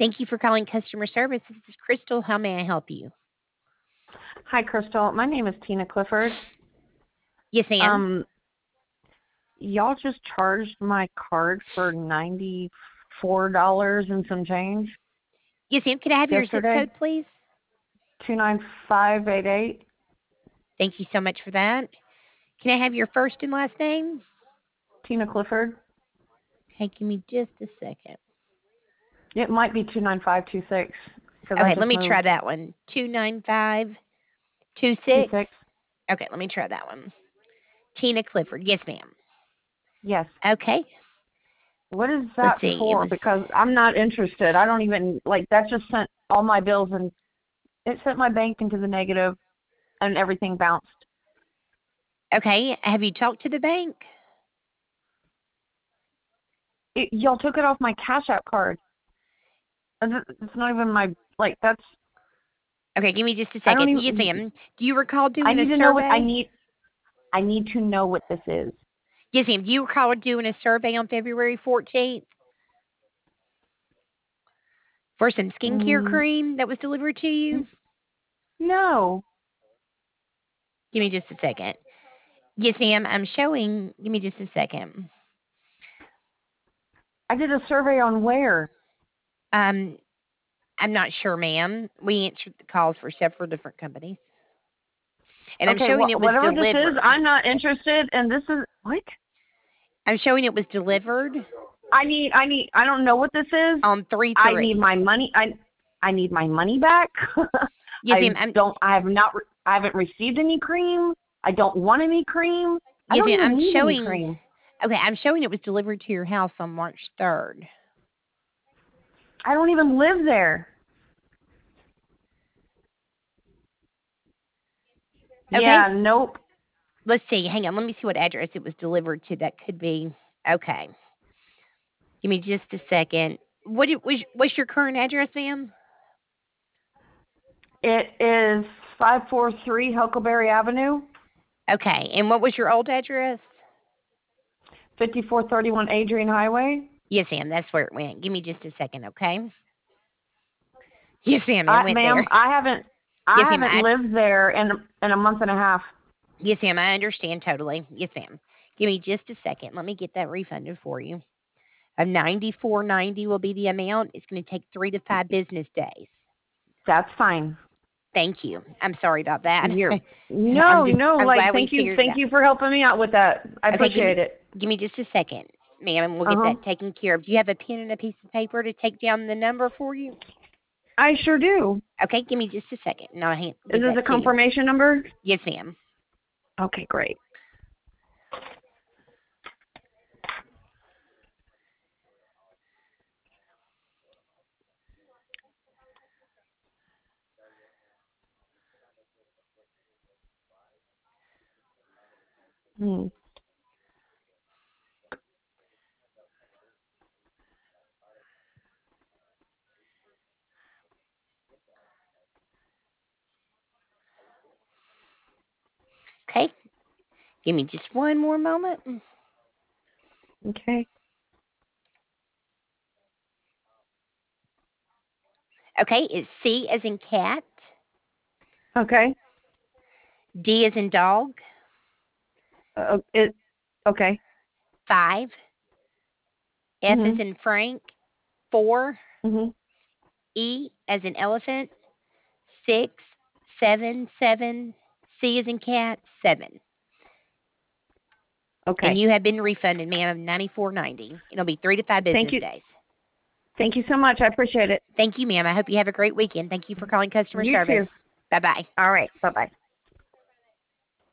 Thank you for calling customer service. This is Crystal. How may I help you? Hi, Crystal. My name is Tina Clifford. Yes, ma'am. Y'all just charged my card for $94 and some change Yes, ma'am. Could I have your zip yesterday. code, please? 29588. Thank you so much for that. Can I have your first and last name? Tina Clifford. Okay, give me just a second. It might be 29526 because I Okay, let just me try moved. that one. 29526. 26. Okay, let me try that one. Tina Clifford. Yes, ma'am. Yes. Okay. What is Let's that see. It for? was Because I'm not interested. I don't even that just sent all my bills and it sent my bank into the negative and everything bounced. okay. Have you talked to the bank? Y'all took it off my Cash App card. It's not even my that's. Okay, give me just a I don't second. Yes, even. ma'am. Do you recall I doing a need to know what I survey? need. I need to know what this is. Yes, ma'am. Do you recall doing a survey on February 14th for some skincare Mm, cream that was delivered to you? no, Give me just a second. Yes, ma'am. I'm showing. Give me just a second. I did a survey on where. Um, I'm not sure, ma'am. We answered the calls for several different companies, and I'm Okay, showing well, it was whatever this is, delivered. I'm not interested. And this is what I'm showing it was delivered I need. I don't know what this is. on three I need three. my money. I need my money back. Yes, ma'am. I'm I have not. I haven't received any cream. I don't want any cream. I yes, don't ma'am. even I'm need any showing. cream. Okay, I'm showing it was delivered to your house on March 3rd. I don't even live there. Okay, Yeah, nope. let's see. Hang on. Let me see what address it was delivered to. That could be okay. Give me just a second. What's your current address, ma'am? It is 543 Huckleberry Avenue, Okay, and what was your old address? 5431 Adrian Highway. Yes, ma'am. That's where it went. Give me just a second, okay? Yes, ma'am. It went Ma'am, there. I Yes, ma'am. haven't lived there in a month and a half. Yes, ma'am. I understand totally. Yes, ma'am. Give me just a second. Let me get that refunded for you. Of 94.90 will be the amount. It's going to take 3 to 5 business days. That's fine. Thank you. I'm sorry about that. You're no, no, I'm glad we figured it thank out. you for helping me out with that. I Okay, appreciate it. give me just a second, ma'am, and we'll get Uh-huh. that taken care of. Do you have a pen and a piece of paper to take down the number for you? I sure do. Okay, give me just a second, and I'll Is give this that a to you. confirmation number? Yes, ma'am. Okay, great. Hmm. Okay, give me just one more moment. Okay. Okay, it's C as in cat, Okay. D as in dog, Okay. 5, F as Mhm. in Frank, 4, Mhm. E as in elephant, 6, 7, 7, C as in cat, 7. And Okay. you have been refunded, ma'am, of 94.90. It'll be 3 to 5 Thank business you. days. Thank you so much. I appreciate it. Thank you, ma'am. I hope you have a great weekend. Thank you for calling customer You service. too. Bye bye. All right. Bye-bye.